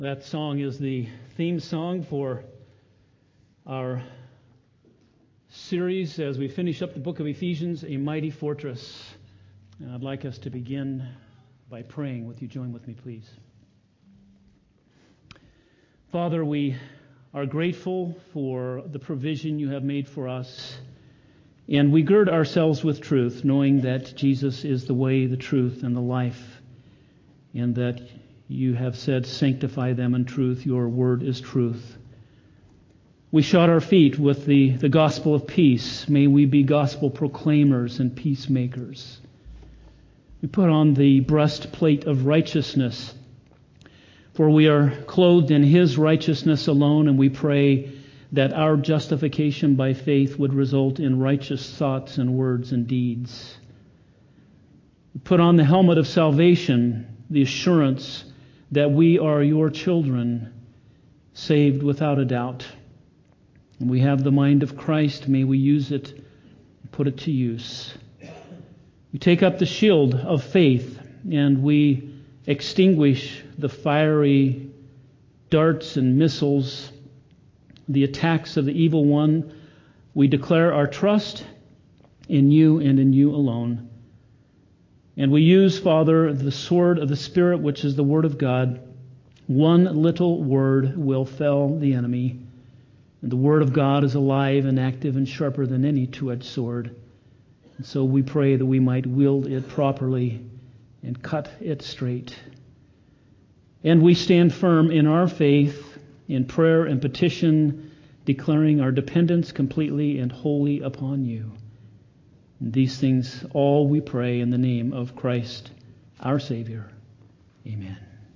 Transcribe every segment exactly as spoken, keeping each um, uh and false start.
That song is the theme song for our series as we finish up the book of Ephesians, A Mighty Fortress. And I'd like us to begin by praying. Would you join with me, please? Father, we are grateful for the provision you have made for us, and we gird ourselves with truth, knowing that Jesus is the way, the truth, and the life, and that you have said, sanctify them in truth. Your word is truth. We shod our feet with the, the gospel of peace. May we be gospel proclaimers and peacemakers. We put on the breastplate of righteousness, for we are clothed in his righteousness alone, and we pray that our justification by faith would result in righteous thoughts and words and deeds. We put on the helmet of salvation, the assurance that we are your children, saved without a doubt. And we have the mind of Christ. May we use it and put it to use. We take up the shield of faith, and we extinguish the fiery darts and missiles, the attacks of the evil one. We declare our trust in you and in you alone. And we use, Father, the sword of the Spirit, which is the Word of God. One little word will fell the enemy. And the Word of God is alive and active and sharper than any two-edged sword. And so we pray that we might wield it properly and cut it straight. And we stand firm in our faith, in prayer and petition, declaring our dependence completely and wholly upon you. And these things all we pray in the name of Christ, our Savior. Amen.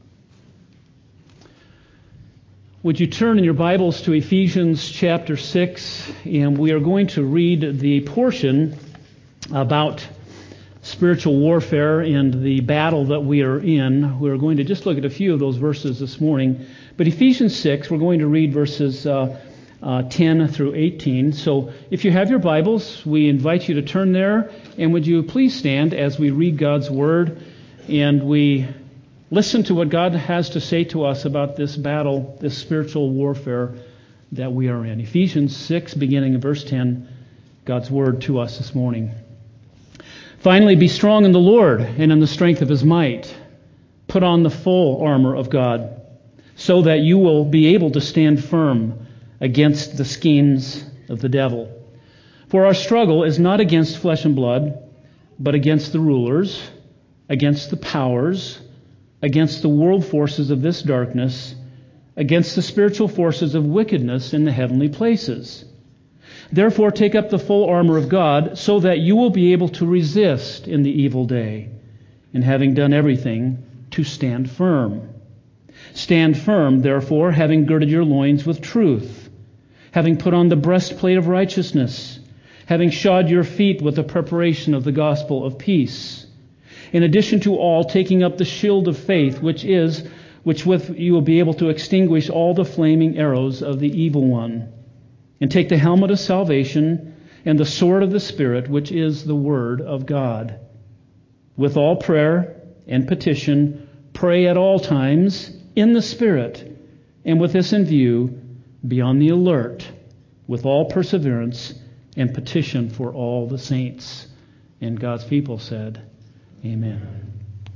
Would you turn in your Bibles to Ephesians chapter six, and we are going to read the portion about spiritual warfare and the battle that we are in. We're going to just look at a few of those verses this morning. But Ephesians six, we're going to read verses uh, uh, ten through eighteen. So if you have your Bibles, we invite you to turn there. And would you please stand as we read God's Word and we listen to what God has to say to us about this battle, this spiritual warfare that we are in. Ephesians six, beginning in verse ten, God's Word to us this morning. Finally, be strong in the Lord and in the strength of his might. Put on the full armor of God, so that you will be able to stand firm against the schemes of the devil. For our struggle is not against flesh and blood, but against the rulers, against the powers, against the world forces of this darkness, against the spiritual forces of wickedness in the heavenly places. Therefore, take up the full armor of God, so that you will be able to resist in the evil day, and having done everything, to stand firm. Stand firm, therefore, having girded your loins with truth, having put on the breastplate of righteousness, having shod your feet with the preparation of the gospel of peace. In addition to all, taking up the shield of faith, which is, which with you will be able to extinguish all the flaming arrows of the evil one. And take the helmet of salvation and the sword of the Spirit, which is the Word of God. With all prayer and petition, pray at all times in the Spirit, and with this in view, be on the alert with all perseverance and petition for all the saints. And God's people said, Amen.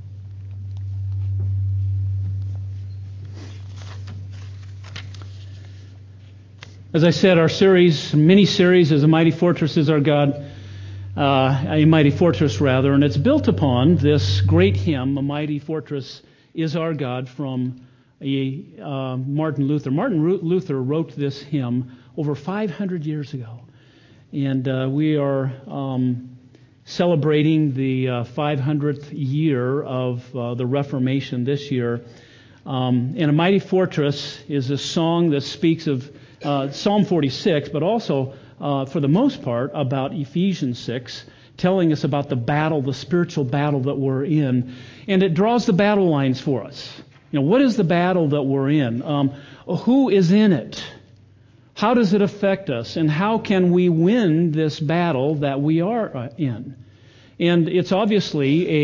As I said, our series, mini-series, is A Mighty Fortress is Our God, uh, A Mighty Fortress, rather, and it's built upon this great hymn, A Mighty Fortress is Our God, from a, uh, Martin Luther. Martin Luther wrote this hymn over five hundred years ago, and uh, we are um, celebrating the uh, five hundredth year of uh, the Reformation this year. Um, and A Mighty Fortress is a song that speaks of Uh, Psalm forty-six, but also, uh, for the most part, about Ephesians six, telling us about the battle, the spiritual battle that we're in. And it draws the battle lines for us. You know, what is the battle that we're in? Um, who is in it? How does it affect us? And how can we win this battle that we are uh, in? And it's obviously a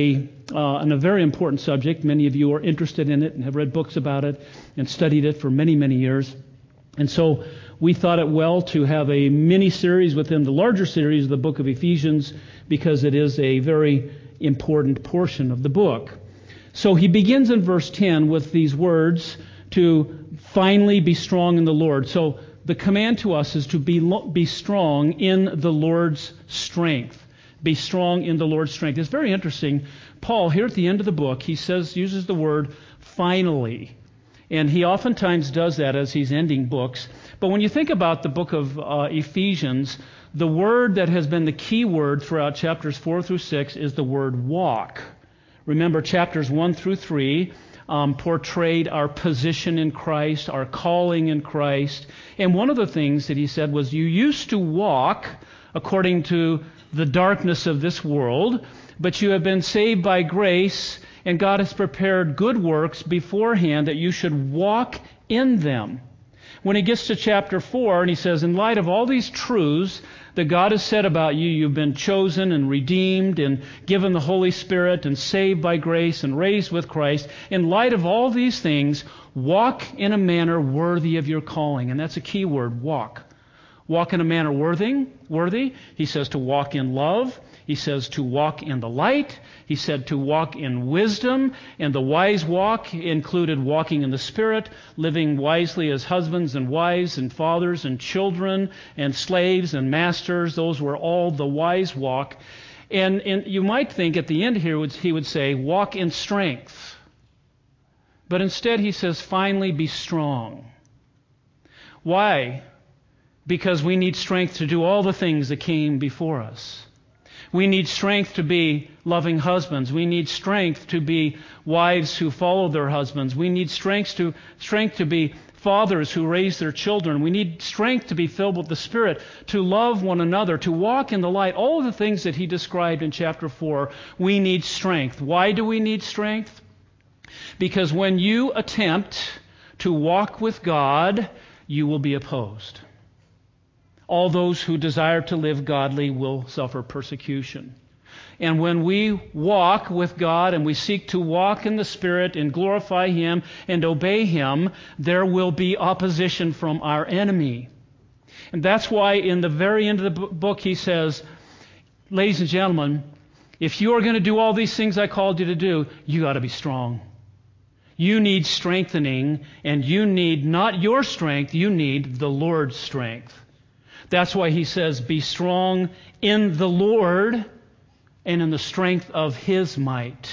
uh, on a very important subject. Many of you are interested in it and have read books about it and studied it for many, many years. And so we thought it well to have a mini-series within the larger series of the book of Ephesians, because it is a very important portion of the book. So he begins in verse ten with these words, to finally be strong in the Lord. So the command to us is to be, be strong in the Lord's strength. Be strong in the Lord's strength. It's very interesting. Paul, here at the end of the book, he says, uses the word finally. And he oftentimes does that as he's ending books. But when you think about the book of uh, Ephesians, the word that has been the key word throughout chapters four through six is the word walk. Remember, chapters one through three um, portrayed our position in Christ, our calling in Christ. And one of the things that he said was, you used to walk according to the darkness of this world, but you have been saved by grace, and God has prepared good works beforehand that you should walk in them. When he gets to chapter four, and he says, in light of all these truths that God has said about you, you've been chosen and redeemed and given the Holy Spirit and saved by grace and raised with Christ. In light of all these things, walk in a manner worthy of your calling. And that's a key word, walk. Walk in a manner worthy. Worthy. He says to walk in love. He says to walk in the light. He said to walk in wisdom. And the wise walk included walking in the Spirit, living wisely as husbands and wives and fathers and children and slaves and masters. Those were all the wise walk. And, and you might think at the end here he would say, walk in strength. But instead he says, finally be strong. Why? Because we need strength to do all the things that came before us. We need strength to be loving husbands. We need strength to be wives who follow their husbands. We need strength to strength to be fathers who raise their children. We need strength to be filled with the Spirit, to love one another, to walk in the light. All of the things that he described in chapter four, we need strength. Why do we need strength? Because when you attempt to walk with God, you will be opposed. All those who desire to live godly will suffer persecution. And when we walk with God and we seek to walk in the Spirit and glorify Him and obey Him, there will be opposition from our enemy. And that's why in the very end of the book he says, ladies and gentlemen, if you are going to do all these things I called you to do, you got to be strong. You need strengthening, and you need not your strength, you need the Lord's strength. That's why he says, be strong in the Lord and in the strength of His might.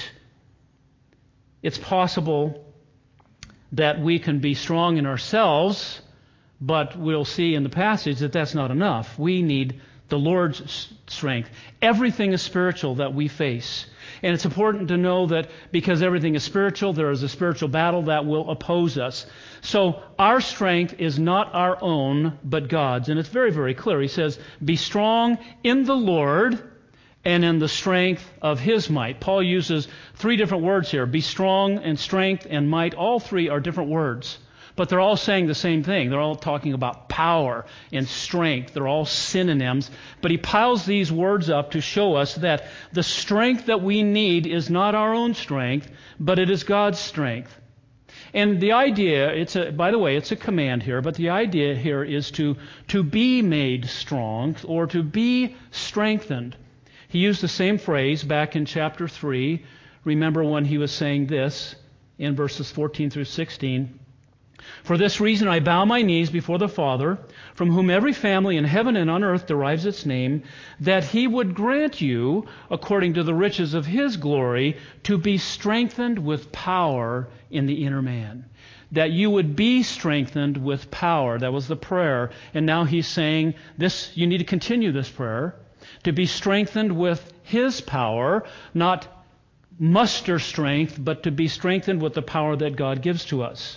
It's possible that we can be strong in ourselves, but we'll see in the passage that that's not enough. We need the Lord's strength. Everything is spiritual that we face. And it's important to know that because everything is spiritual, there is a spiritual battle that will oppose us. So our strength is not our own, but God's. And it's very, very clear. He says, be strong in the Lord and in the strength of His might. Paul uses three different words here. Be strong and strength and might. All three are different words. But they're all saying the same thing. They're all talking about power and strength. They're all synonyms. But he piles these words up to show us that the strength that we need is not our own strength, but it is God's strength. And the idea, it's a, by the way, it's a command here, but the idea here is to, to be made strong or to be strengthened. He used the same phrase back in chapter three. Remember when he was saying this in verses fourteen through sixteen. For this reason I bow my knees before the Father, from whom every family in heaven and on earth derives its name, that He would grant you, according to the riches of His glory, to be strengthened with power in the inner man. That you would be strengthened with power. That was the prayer. And now he's saying, this, you need to continue this prayer. To be strengthened with His power, not muster strength, but to be strengthened with the power that God gives to us.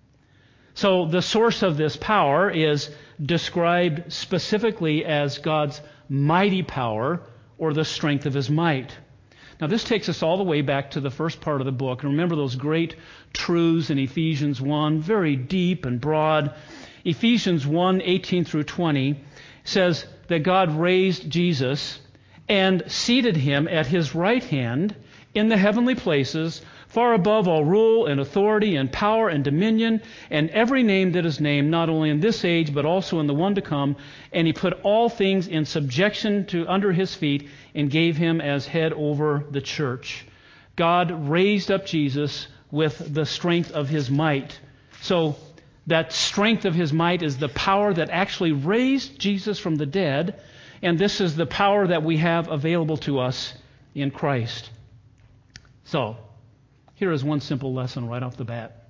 So the source of this power is described specifically as God's mighty power or the strength of His might. Now this takes us all the way back to the first part of the book. And remember those great truths in Ephesians one, very deep and broad. Ephesians one, eighteen through twenty says that God raised Jesus and seated Him at His right hand in the heavenly places, far above all rule and authority and power and dominion and every name that is named, not only in this age but also in the one to come. And he put all things in subjection to under his feet and gave him as head over the church. God raised up Jesus with the strength of his might. So that strength of his might is the power that actually raised Jesus from the dead, and this is the power that we have available to us in Christ. So, here is one simple lesson right off the bat.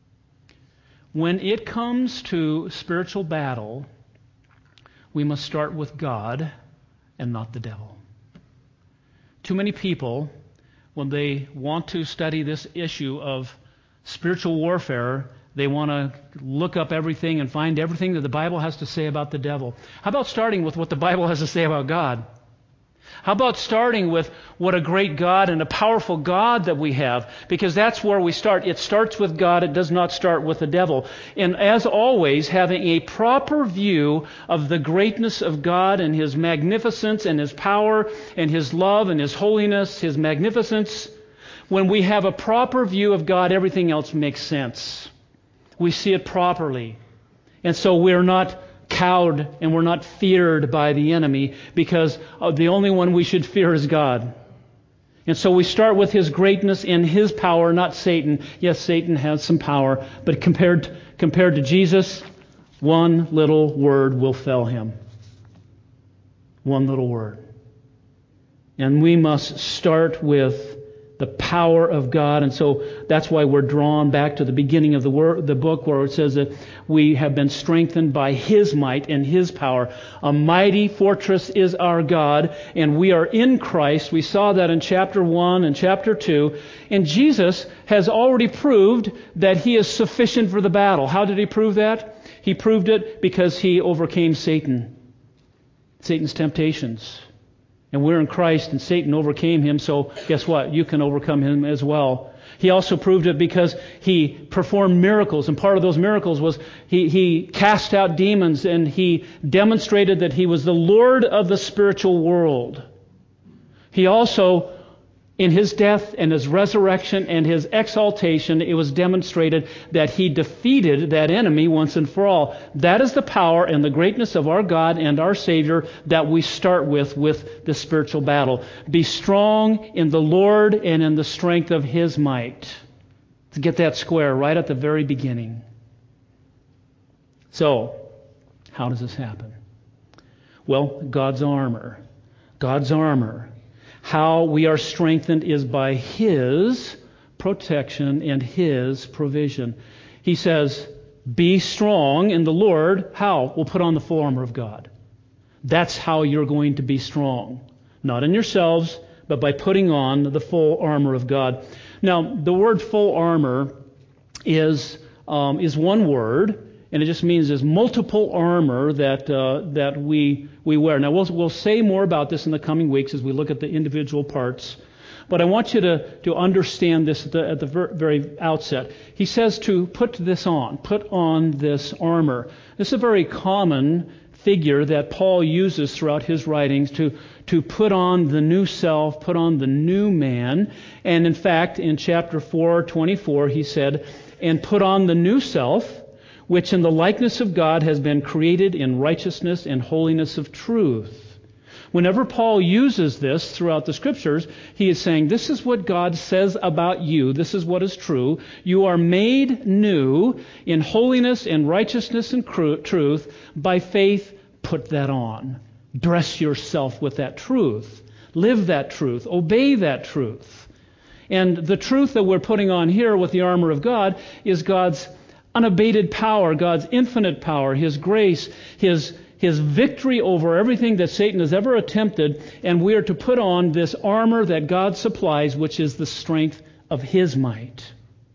When it comes to spiritual battle, we must start with God and not the devil. Too many people, when they want to study this issue of spiritual warfare, they want to look up everything and find everything that the Bible has to say about the devil. How about starting with what the Bible has to say about God? How about starting with what a great God and a powerful God that we have? Because that's where we start. It starts with God. It does not start with the devil. And as always, having a proper view of the greatness of God and His magnificence and His power and His love and His holiness, His magnificence. When we have a proper view of God, everything else makes sense. We see it properly. And so we're not cowed and we're not feared by the enemy, because the only one we should fear is God. And so we start with His greatness and His power, not Satan. Yes, Satan has some power, but compared compared to Jesus, one little word will fell him. One little word. And we must start with the power of God. And so that's why we're drawn back to the beginning of the word, the book, where it says that we have been strengthened by His might and His power. A mighty fortress is our God, and we are in Christ. We saw that in chapter one and chapter two. And Jesus has already proved that He is sufficient for the battle. How did He prove that? He proved it because He overcame Satan, Satan's temptations. And we're in Christ, and Satan overcame him, so guess what? You can overcome him as well. He also proved it because He performed miracles, and part of those miracles was he, he cast out demons, and He demonstrated that He was the Lord of the spiritual world. He also, in His death and His resurrection and His exaltation, it was demonstrated that He defeated that enemy once and for all. That is the power and the greatness of our God and our Savior that we start with with the spiritual battle. Be strong in the Lord and in the strength of His might. To get that square right at the very beginning. So, how does this happen? Well, God's armor. God's armor. How we are strengthened is by His protection and His provision. He says, be strong in the Lord. How? We'll put on the full armor of God. That's how you're going to be strong. Not in yourselves, but by putting on the full armor of God. Now, the word full armor is um, is one word, and it just means there's multiple armor that uh, that we we wear. Now, we'll we'll say more about this in the coming weeks as we look at the individual parts. But I want you to, to understand this at the, at the ver- very outset. He says to put this on, put on this armor. This is a very common figure that Paul uses throughout his writings to, to put on the new self, put on the new man. And in fact, in chapter four, twenty-four, he said, and put on the new self, which in the likeness of God has been created in righteousness and holiness of truth. Whenever Paul uses this throughout the Scriptures, he is saying, this is what God says about you. This is what is true. You are made new in holiness and righteousness and truth. By faith, put that on. Dress yourself with that truth. Live that truth. Obey that truth. And the truth that we're putting on here with the armor of God is God's unabated power, God's infinite power, His grace, His His victory over everything that Satan has ever attempted, and we are to put on this armor that God supplies, which is the strength of His might.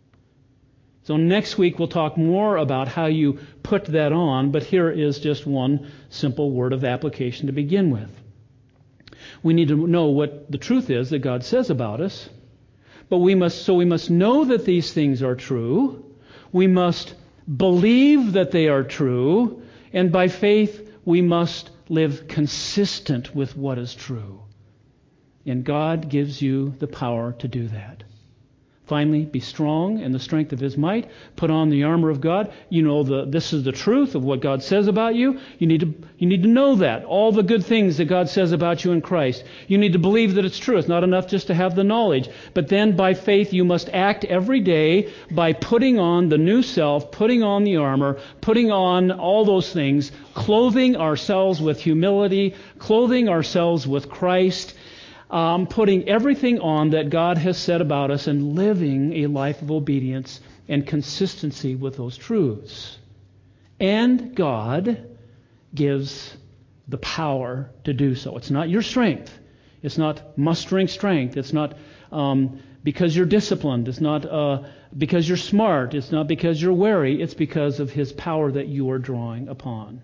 So next week we'll talk more about how you put that on, but here is just one simple word of application to begin with. We need to know what the truth is that God says about us, but we must so we must know that these things are true. We must believe that they are true, and by faith we must live consistent with what is true. And God gives you the power to do that. Finally, be strong in the strength of His might. Put on the armor of God. You know, the, this is the truth of what God says about you. You need to you need to know that. All the good things that God says about you in Christ. You need to believe that it's true. It's not enough just to have the knowledge. But then by faith you must act every day by putting on the new self, putting on the armor, putting on all those things, clothing ourselves with humility, clothing ourselves with Christ, Um, putting everything on that God has said about us and living a life of obedience and consistency with those truths. And God gives the power to do so. It's not your strength. It's not mustering strength. It's not um, because you're disciplined. It's not uh, because you're smart. It's not because you're wary. It's because of His power that you are drawing upon.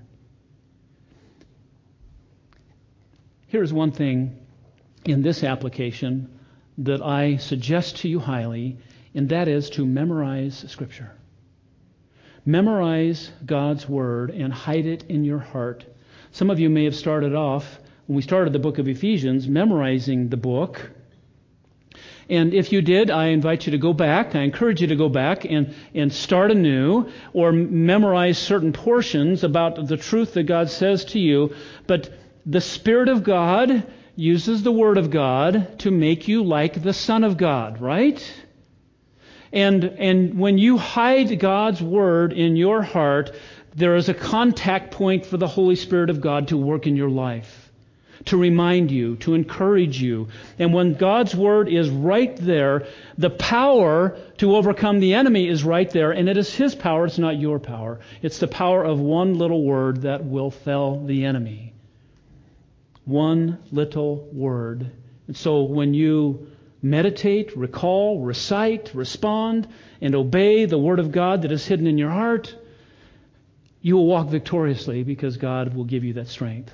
Here's one thing in this application that I suggest to you highly, and that is to memorize Scripture. Memorize God's Word and hide it in your heart. Some of you may have started off, when we started the book of Ephesians, memorizing the book. And if you did, I invite you to go back. I encourage you to go back and, and start anew, or memorize certain portions about the truth that God says to you. But the Spirit of God uses the Word of God to make you like the Son of God, right? And and when you hide God's Word in your heart, there is a contact point for the Holy Spirit of God to work in your life, to remind you, to encourage you. And when God's Word is right there, the power to overcome the enemy is right there, and it is His power, it's not your power. It's the power of one little word that will fell the enemy. One little word. And so when you meditate, recall, recite, respond, and obey the Word of God that is hidden in your heart, you will walk victoriously because God will give you that strength.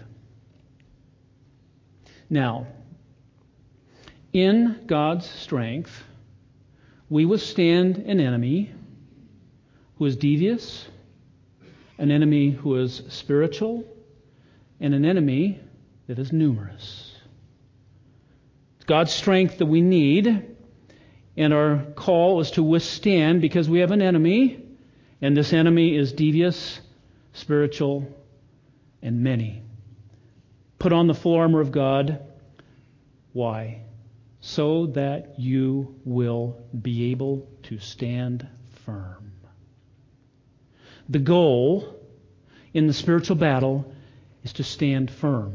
Now, in God's strength, we withstand an enemy who is devious, an enemy who is spiritual, and an enemy that is numerous. It's God's strength that we need, and our call is to withstand because we have an enemy, and this enemy is devious, spiritual, and many. Put on the full armor of God. Why? So that you will be able to stand firm. The goal in the spiritual battle is to stand firm.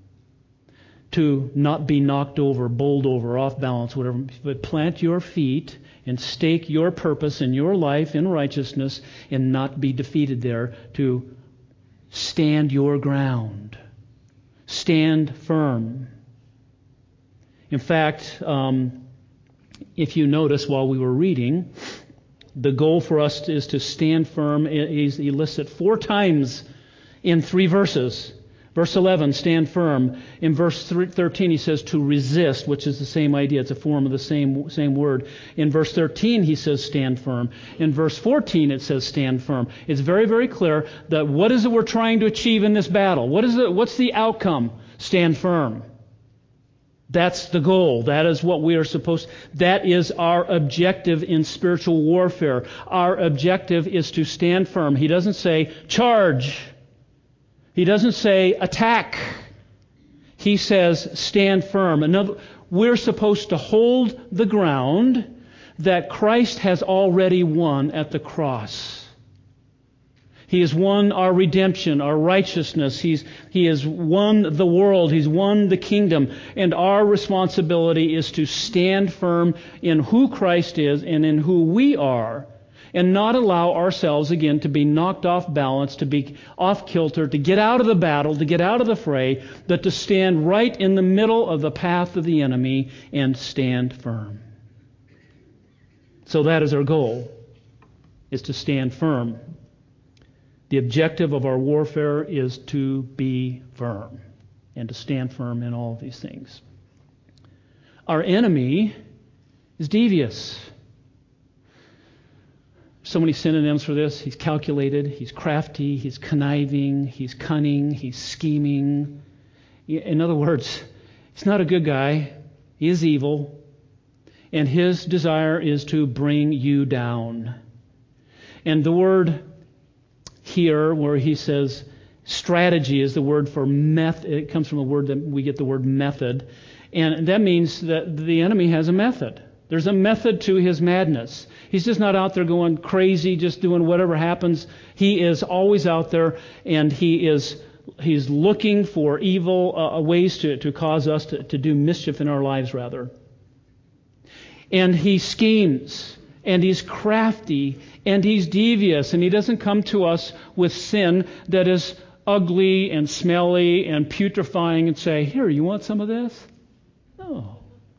To not be knocked over, bowled over, off balance, whatever, but plant your feet and stake your purpose in your life in righteousness and not be defeated there. To stand your ground. Stand firm. In fact, um, if you notice while we were reading, the goal for us is to stand firm. He's listed four times in three verses. Verse eleven, stand firm. In verse thirteen, he says to resist, which is the same idea. It's a form of the same same word. In verse thirteen, he says stand firm. In verse fourteen, it says stand firm. It's very, very clear that what is it we're trying to achieve in this battle? What is it? What's the outcome? Stand firm. That's the goal. That is what we are supposed to. That is our objective in spiritual warfare. Our objective is to stand firm. He doesn't say charge. He doesn't say attack. He says stand firm. Another, we're supposed to hold the ground that Christ has already won at the cross. He has won our redemption, our righteousness. He's, he has won the world. He's won the kingdom. And our responsibility is to stand firm in who Christ is and in who we are, and not allow ourselves again to be knocked off balance, to be off kilter, to get out of the battle, to get out of the fray, but to stand right in the middle of the path of the enemy and stand firm. So that is our goal, is to stand firm. The objective of our warfare is to be firm and to stand firm in all of these things. Our enemy is devious. So many synonyms for this. He's calculated, he's crafty, he's conniving, he's cunning, he's scheming. In other words, he's not a good guy. He is evil, and his desire is to bring you down. And the word here, where he says strategy, is the word for method. It comes from the word that we get the word method. And that means that the enemy has a method. There's a method to his madness. He's just not out there going crazy, just doing whatever happens. He is always out there, and he is he's looking for evil uh, ways to, to cause us to, to do mischief in our lives, rather. And he schemes, and he's crafty, and he's devious, and he doesn't come to us with sin that is ugly and smelly and putrefying and say, here, you want some of this? No.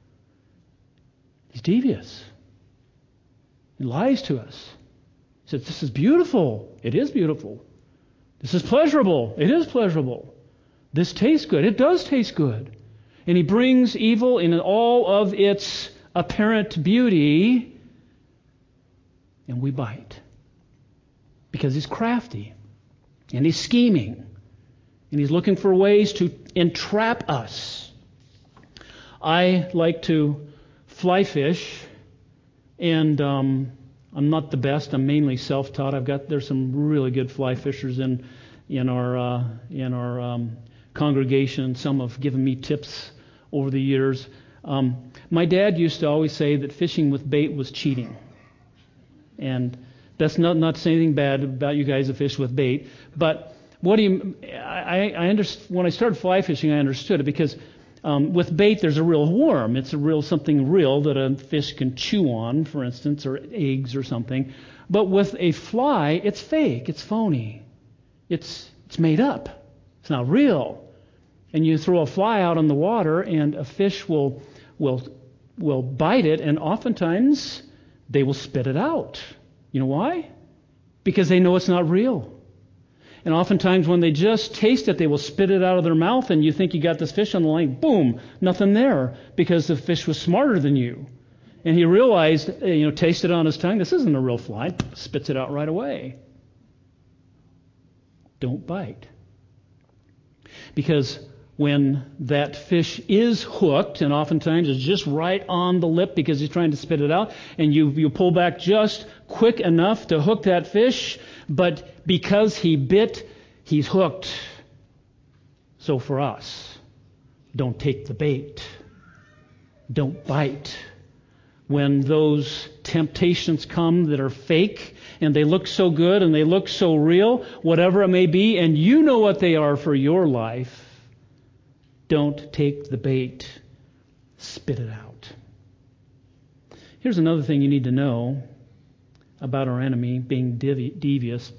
He's devious. He lies to us. He says, this is beautiful. It is beautiful. This is pleasurable. It is pleasurable. This tastes good. It does taste good. And he brings evil in all of its apparent beauty, and we bite. Because he's crafty, and he's scheming, and he's looking for ways to entrap us. I like to fly fish, and um, I'm not the best. I'm mainly self-taught. I've got there's some really good fly fishers in in our uh, in our um, congregation. Some have given me tips over the years. Um, my dad used to always say that fishing with bait was cheating, and that's not not to say anything bad about you guys that fish with bait. But what do you? I I understand when I started fly fishing, I understood it because. Um, with bait, there's a real worm. It's a real something real that a fish can chew on, for instance, or eggs or something. But with a fly, it's fake. It's phony. It's it's made up. It's not real. And you throw a fly out on the water, and a fish will will will bite it, and oftentimes they will spit it out. You know why? Because they know it's not real. And oftentimes when they just taste it, they will spit it out of their mouth, and you think you got this fish on the line. Boom, nothing there, because the fish was smarter than you. And he realized, you know, tasted it on his tongue, this isn't a real fly. Spits it out right away. Don't bite. Because when that fish is hooked, and oftentimes it's just right on the lip because he's trying to spit it out, and you, you pull back just quick enough to hook that fish, but because he bit, he's hooked. So for us, don't take the bait. Don't bite. When those temptations come that are fake, and they look so good, and they look so real, whatever it may be, and you know what they are for your life, don't take the bait. Spit it out. Here's another thing you need to know about our enemy being devi- devious.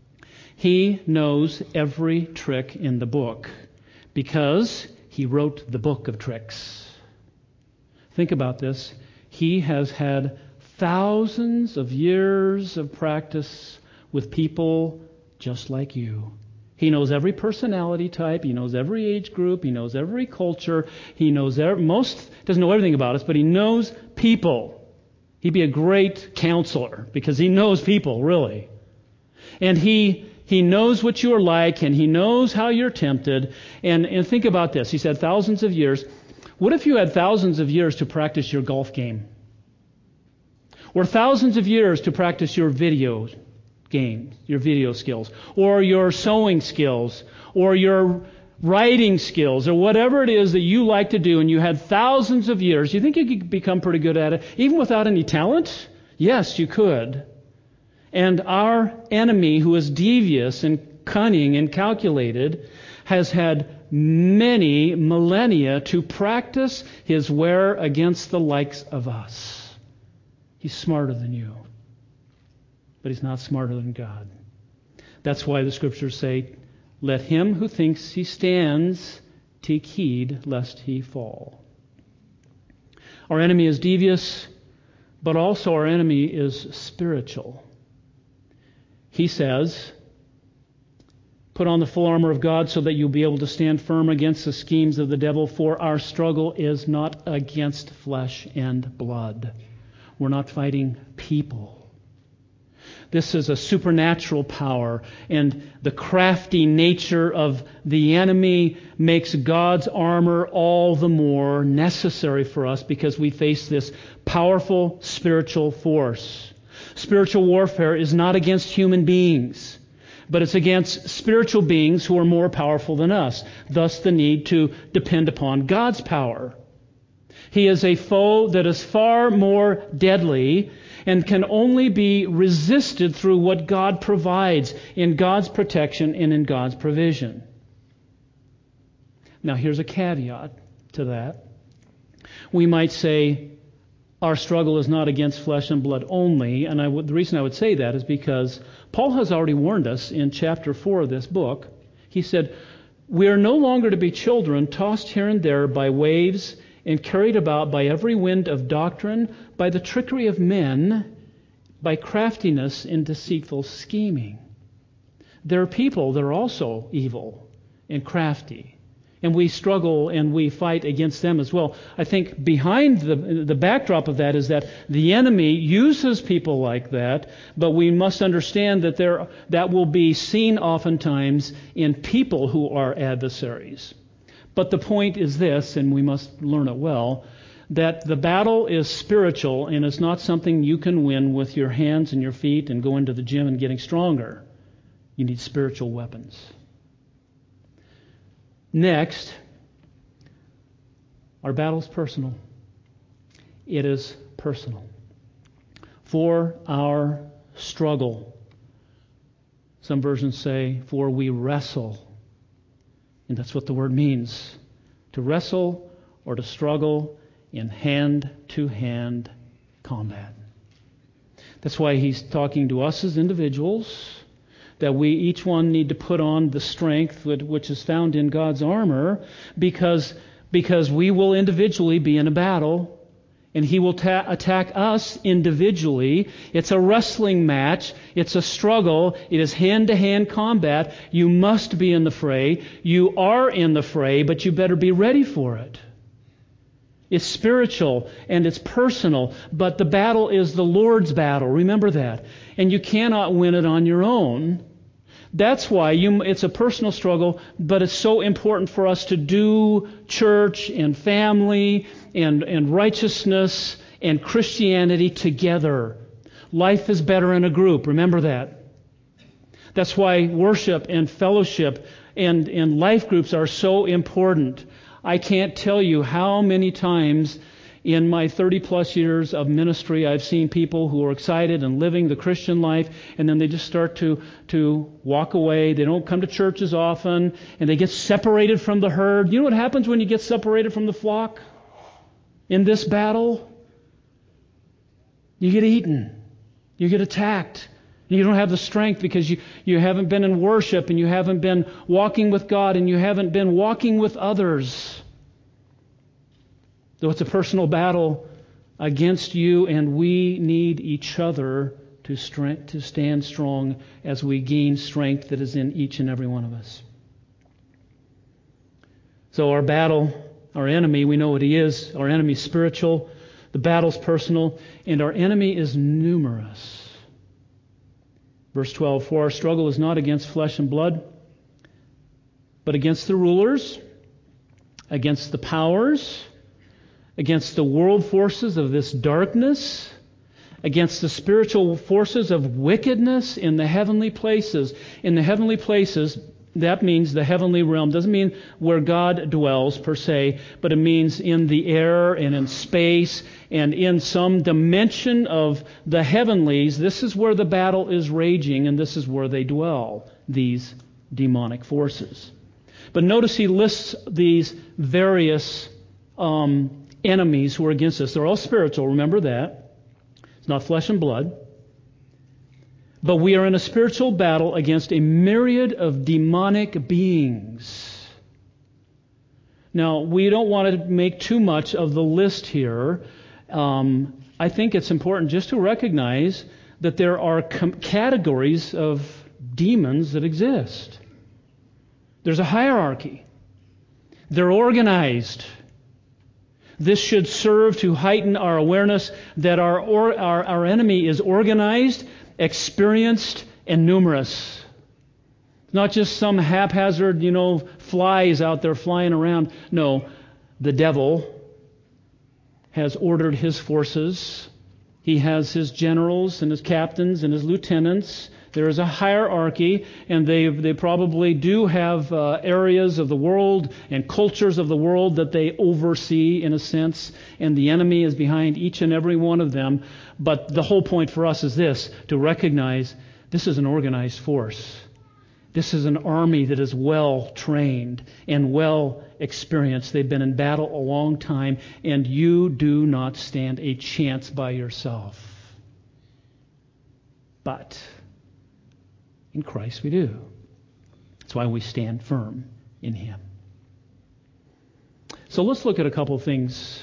He knows every trick in the book because he wrote the book of tricks. Think about this. He has had thousands of years of practice with people just like you. He knows every personality type. He knows every age group. He knows every culture. He knows every, most, doesn't know everything about us, but he knows people. He'd be a great counselor because he knows people, really. And he he knows what you're like, and he knows how you're tempted. And, and think about this. He said thousands of years. What if you had thousands of years to practice your golf game? Or thousands of years to practice your video game, your video skills, or your sewing skills, or your writing skills, or whatever it is that you like to do, and you had thousands of years, you think you could become pretty good at it, even without any talent? Yes, you could. And our enemy, who is devious and cunning and calculated, has had many millennia to practice his ware against the likes of us. He's smarter than you. But he's not smarter than God. That's why the scriptures say, let him who thinks he stands take heed lest he fall. Our enemy is devious, but also our enemy is spiritual. He says, put on the full armor of God so that you'll be able to stand firm against the schemes of the devil, for our struggle is not against flesh and blood. We're not fighting people. This is a supernatural power, and the crafty nature of the enemy makes God's armor all the more necessary for us because we face this powerful spiritual force. Spiritual warfare is not against human beings, but it's against spiritual beings who are more powerful than us, thus the need to depend upon God's power. He is a foe that is far more deadly and can only be resisted through what God provides in God's protection and in God's provision. Now, here's a caveat to that. We might say our struggle is not against flesh and blood only, and I would, the reason I would say that is because Paul has already warned us in chapter four of this book. He said, "We are no longer to be children, tossed here and there by waves and carried about by every wind of doctrine, by the trickery of men, by craftiness and deceitful scheming." There are people that are also evil and crafty, and we struggle and we fight against them as well. I think behind the, the backdrop of that is that the enemy uses people like that, but we must understand that there that will be seen oftentimes in people who are adversaries. But the point is this, and we must learn it well, that the battle is spiritual and it's not something you can win with your hands and your feet and going to the gym and getting stronger. You need spiritual weapons. Next, our battle is personal. It is personal. For our struggle, some versions say, for we wrestle. And that's what the word means. To wrestle or to struggle in hand-to-hand combat. That's why he's talking to us as individuals, that we each one need to put on the strength which is found in God's armor, because, because we will individually be in a battle, and he will ta- attack us individually. It's a wrestling match. It's a struggle. It is hand-to-hand combat. You must be in the fray. You are in the fray, but you better be ready for it. It's spiritual and it's personal, but the battle is the Lord's battle. Remember that. And you cannot win it on your own. That's why you, it's a personal struggle, but it's so important for us to do church and family and, and righteousness and Christianity together. Life is better in a group. Remember that. That's why worship and fellowship and, and life groups are so important. I can't tell you how many times in my thirty plus years of ministry I've seen people who are excited and living the Christian life, and then they just start to, to walk away. They don't come to church as often, and they get separated from the herd. You know what happens when you get separated from the flock in this battle? You get eaten. You get attacked. You don't have the strength because you, you haven't been in worship, and you haven't been walking with God, and you haven't been walking with others. So it's a personal battle against you, and we need each other to strength, to stand strong as we gain strength that is in each and every one of us. So our battle, our enemy, we know what he is. Our enemy is spiritual. The battle's personal, and our enemy is numerous. Verse twelve, for our struggle is not against flesh and blood, but against the rulers, against the powers, against the world forces of this darkness, against the spiritual forces of wickedness in the heavenly places. In the heavenly places, that means the heavenly realm. Doesn't mean where God dwells per se, but it means in the air and in space and in some dimension of the heavenlies. This is where the battle is raging, and this is where they dwell, these demonic forces. But notice he lists these various um, enemies who are against us. They're all spiritual, remember that. It's not flesh and blood. But we are in a spiritual battle against a myriad of demonic beings. Now, we don't want to make too much of the list here. Um, I think it's important just to recognize that there are com- categories of demons that exist. There's a hierarchy. They're organized. This should serve to heighten our awareness that our, or, our, our enemy is organized experienced and numerous. Not just some haphazard, you know, flies out there flying around. No, the devil has ordered his forces. He has his generals and his captains and his lieutenants. There is a hierarchy, and they they probably do have uh, areas of the world and cultures of the world that they oversee in a sense, and the enemy is behind each and every one of them. But the whole point for us is this, to recognize this is an organized force. This is an army that is well trained and well experienced. They've been in battle a long time, and you do not stand a chance by yourself. But in Christ we do. That's why we stand firm in Him. So let's look at a couple of things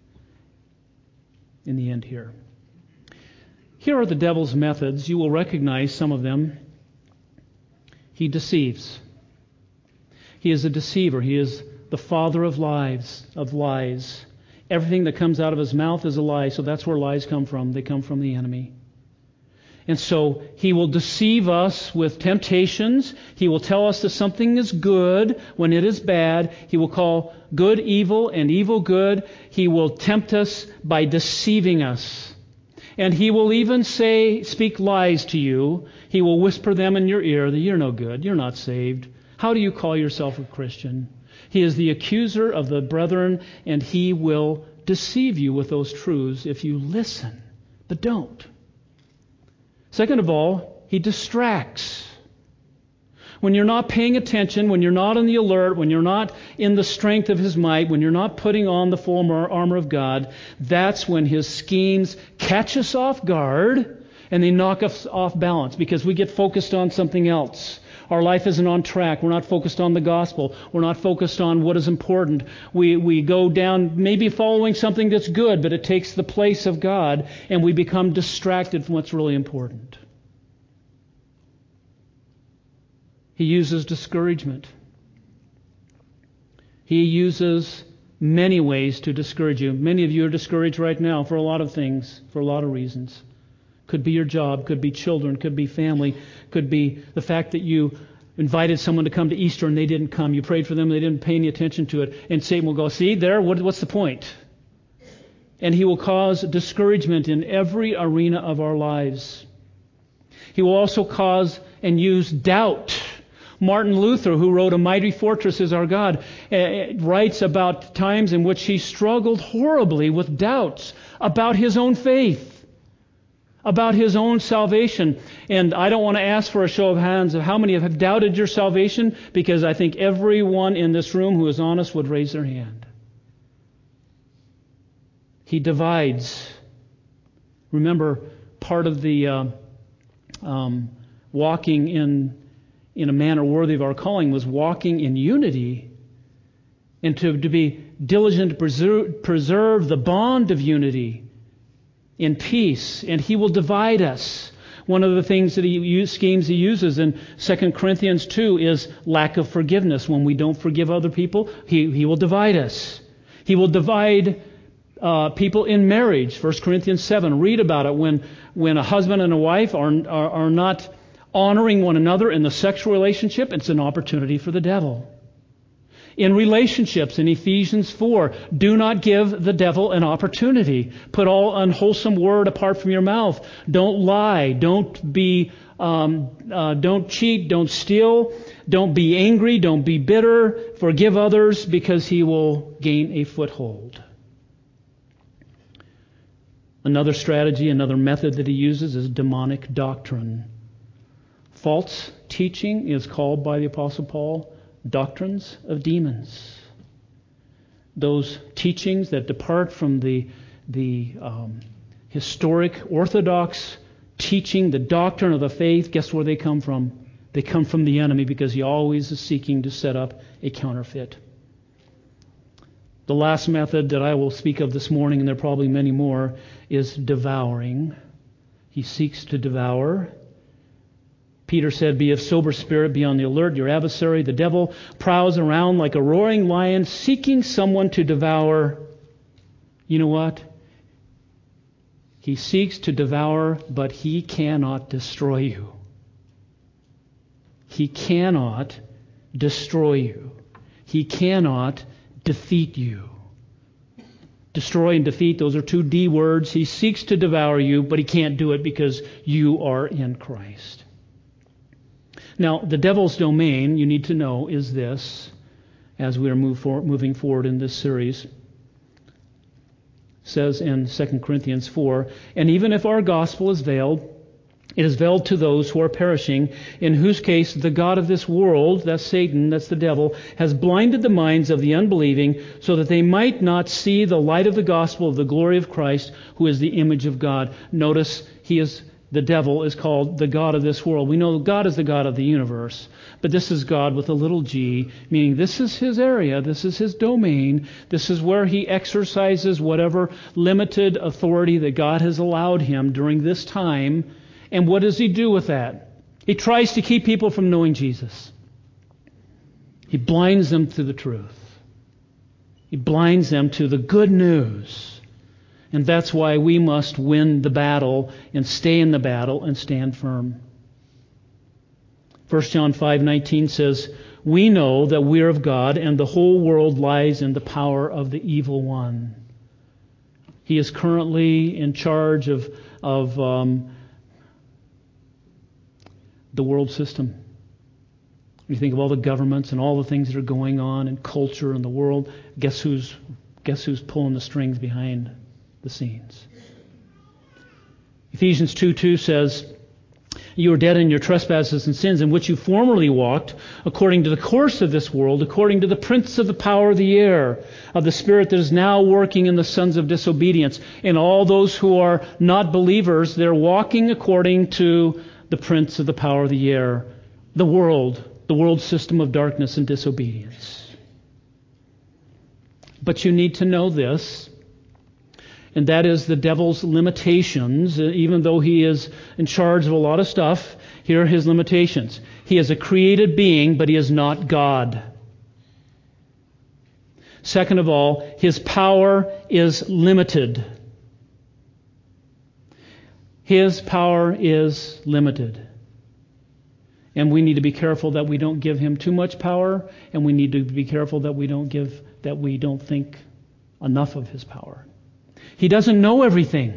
in the end here. Here are the devil's methods. You will recognize some of them. He deceives. He is a deceiver. He is the father of lies, of lies. Everything that comes out of his mouth is a lie. So that's where lies come from. They come from the enemy. And so he will deceive us with temptations. He will tell us that something is good when it is bad. He will call good evil and evil good. He will tempt us by deceiving us. And he will even say, speak lies to you. He will whisper them in your ear that you're no good, you're not saved. How do you call yourself a Christian? He is the accuser of the brethren, and he will deceive you with those truths if you listen, but don't. Second of all, he distracts. When you're not paying attention, when you're not on the alert, when you're not in the strength of his might, when you're not putting on the full armor of God, that's when his schemes catch us off guard and they knock us off balance because we get focused on something else. Our life isn't on track. We're not focused on the gospel. We're not focused on what is important. We we go down maybe following something that's good, but it takes the place of God, and we become distracted from what's really important. He uses discouragement. He uses many ways to discourage you. Many of you are discouraged right now for a lot of things, for a lot of reasons. Could be your job, could be children, could be family, could be the fact that you invited someone to come to Easter and they didn't come. You prayed for them, they didn't pay any attention to it. And Satan will go, see, there, what, what's the point? And he will cause discouragement in every arena of our lives. He will also cause and use doubt. Martin Luther, who wrote A Mighty Fortress is Our God, uh, writes about times in which he struggled horribly with doubts about his own faith, about his own salvation. And I don't want to ask for a show of hands of how many have doubted your salvation, because I think everyone in this room who is honest would raise their hand. He divides. Remember, part of the uh, um, walking in in a manner worthy of our calling was walking in unity, and to, to be diligent to preserve, preserve the bond of unity in peace. And he will divide us. One of the things that he use, schemes he uses in Second Corinthians two is lack of forgiveness. When we don't forgive other people, he, he will divide us. He will divide uh, people in marriage. First Corinthians seven, read about it. When, when a husband and a wife are, are, are not honoring one another in the sexual relationship, it's an opportunity for the devil. In relationships, in Ephesians four, do not give the devil an opportunity. Put all unwholesome word apart from your mouth. Don't lie. Don't be, um, uh, don't cheat. Don't steal. Don't be angry. Don't be bitter. Forgive others, because he will gain a foothold. Another strategy, another method that he uses is demonic doctrine. False teaching is called by the Apostle Paul doctrines of demons. Those teachings that depart from the, the um, historic orthodox teaching, the doctrine of the faith, guess where they come from? They come from the enemy, because he always is seeking to set up a counterfeit. The last method that I will speak of this morning, and there are probably many more, is devouring. He seeks to devour. Peter said, be of sober spirit, be on the alert. Your adversary, the devil, prowls around like a roaring lion, seeking someone to devour. You know what? He seeks to devour, but he cannot destroy you. He cannot destroy you. He cannot defeat you. Destroy and defeat, those are two D words. He seeks to devour you, but he can't do it because you are in Christ. Now, the devil's domain, you need to know, is this, as we are move for, moving forward in this series. Says in Second Corinthians four, and even if our gospel is veiled, it is veiled to those who are perishing, in whose case the God of this world, that's Satan, that's the devil, has blinded the minds of the unbelieving so that they might not see the light of the gospel of the glory of Christ, who is the image of God. Notice he is, the devil is called the God of this world. We know God is the God of the universe, but this is God with a little g, meaning this is his area, this is his domain, this is where he exercises whatever limited authority that God has allowed him during this time. And what does he do with that? He tries to keep people from knowing Jesus. He blinds them to the truth. He blinds them to the good news. And that's why we must win the battle and stay in the battle and stand firm. First John five nineteen says, we know that we are of God, and the whole world lies in the power of the evil one. He is currently in charge of, of um, the world system. You think of all the governments and all the things that are going on in culture and the world. Guess who's guess who's pulling the strings behind the scenes? Ephesians two two says, you are dead in your trespasses and sins in which you formerly walked, according to the course of this world, according to the prince of the power of the air, of the spirit that is now working in the sons of disobedience. And all those who are not believers, they're walking according to the prince of the power of the air, the world, the world system of darkness and disobedience. But you need to know this, and that is the devil's limitations. Even though he is in charge of a lot of stuff, here are his limitations. He is a created being, but he is not God. Second of all, his power is limited. His power is limited. And we need to be careful that we don't give him too much power, and we need to be careful that we don't give that we don't think enough of his power. He doesn't know everything.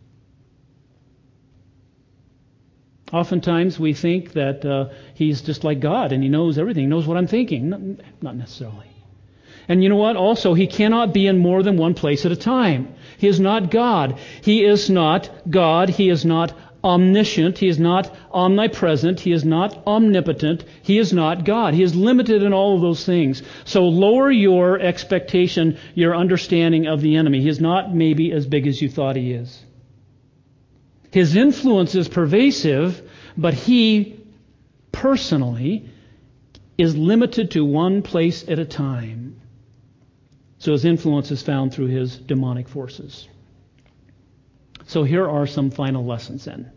Oftentimes we think that uh, he's just like God and he knows everything, he knows what I'm thinking. Not, not necessarily. And you know what? Also, he cannot be in more than one place at a time. He is not God. He is not God. He is not omniscient. He is not omnipresent. He is not omnipotent. He is not God. He is limited in all of those things. So lower your expectation, your understanding of the enemy. He is not maybe as big as you thought he is. His influence is pervasive, but he personally is limited to one place at a time. So his influence is found through his demonic forces. So here are some final lessons then.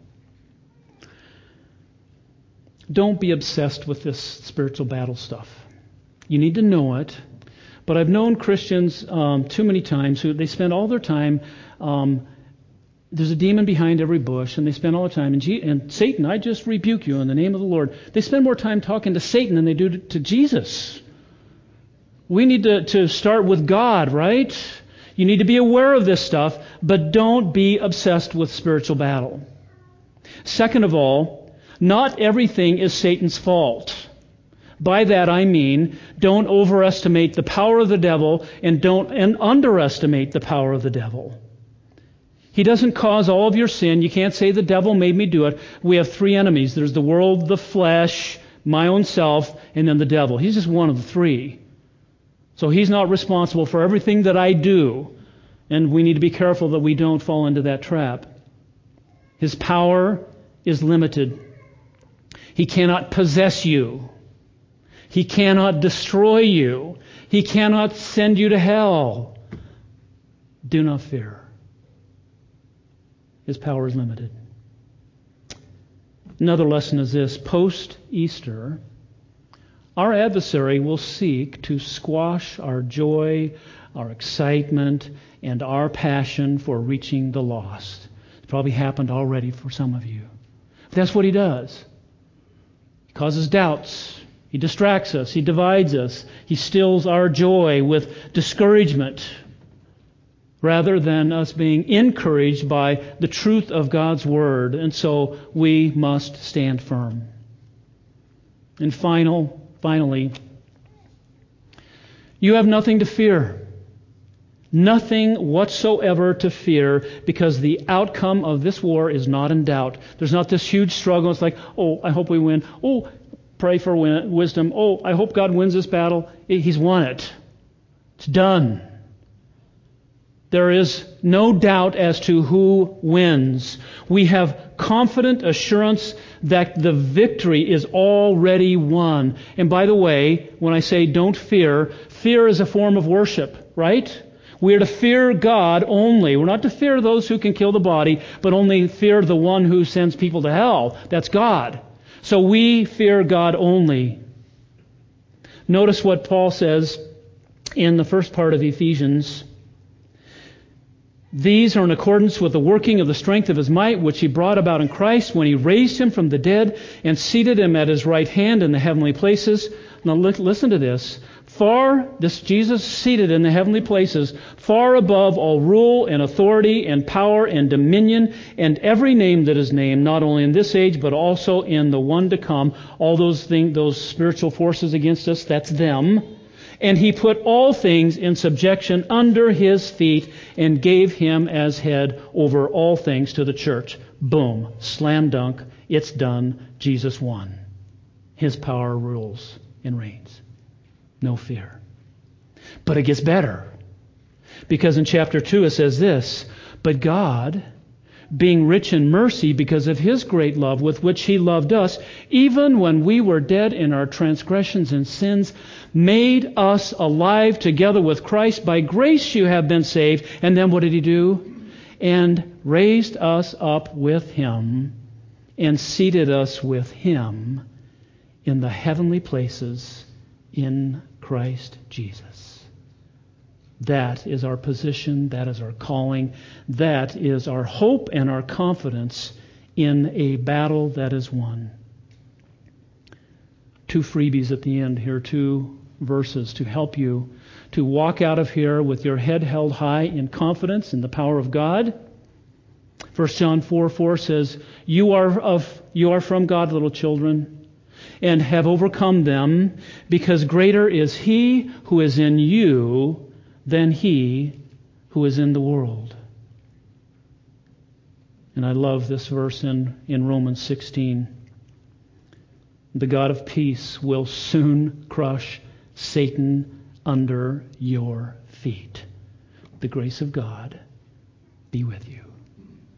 Don't be obsessed with this spiritual battle stuff. You need to know it. But I've known Christians um, too many times who they spend all their time, um, there's a demon behind every bush, and they spend all the time, and, G- and Satan, I just rebuke you in the name of the Lord. They spend more time talking to Satan than they do to, to Jesus. We need to, to start with God, right? You need to be aware of this stuff, but don't be obsessed with spiritual battle. Second of all, not everything is Satan's fault. By that I mean, don't overestimate the power of the devil and don't and underestimate the power of the devil. He doesn't cause all of your sin. You can't say the devil made me do it. We have three enemies. There's the world, the flesh, my own self, and then the devil. He's just one of the three. So he's not responsible for everything that I do. And we need to be careful that we don't fall into that trap. His power is limited. He cannot possess you. He cannot destroy you. He cannot send you to hell. Do not fear. His power is limited. Another lesson is this. Post-Easter, our adversary will seek to squash our joy, our excitement, and our passion for reaching the lost. probably happened already for some of you. But that's what he does. He causes doubts. He distracts us. He divides us. He stills our joy with discouragement rather than us being encouraged by the truth of God's Word. And so we must stand firm. And final, finally, you have nothing to fear. Nothing whatsoever to fear, because the outcome of this war is not in doubt. There's not this huge struggle. It's like, oh, I hope we win. Oh, pray for win- wisdom. Oh, I hope God wins this battle. He's won it. It's done. There is no doubt as to who wins. We have confident assurance that the victory is already won. And by the way, when I say don't fear, fear is a form of worship, right? We are to fear God only. We're not to fear those who can kill the body, but only fear the one who sends people to hell. That's God. So we fear God only. Notice what Paul says in the first part of Ephesians. These are in accordance with the working of the strength of his might, which he brought about in Christ when he raised him from the dead and seated him at his right hand in the heavenly places. Now listen to this. Far, this Jesus seated in the heavenly places, far above all rule and authority and power and dominion and every name that is named, not only in this age, but also in the one to come. All those things, those spiritual forces against us, that's them. And he put all things in subjection under his feet and gave him as head over all things to the church. Boom. Slam dunk. It's done. Jesus won. His power rules and reigns. No fear. But it gets better. Because in chapter two it says this, but God, being rich in mercy because of his great love with which he loved us, even when we were dead in our transgressions and sins, made us alive together with Christ. By grace you have been saved. And then what did he do? And raised us up with him and seated us with him in the heavenly places in Christ Jesus. That is our position. That is our calling. That is our hope and our confidence in a battle that is won. Two freebies at the end here, two verses to help you to walk out of here with your head held high in confidence in the power of God. First John four four says, You are of you are from God, little children, and have overcome them, because greater is he who is in you than he who is in the world. And I love this verse in, in Romans sixteen. The God of peace will soon crush Satan under your feet. The grace of God be with you.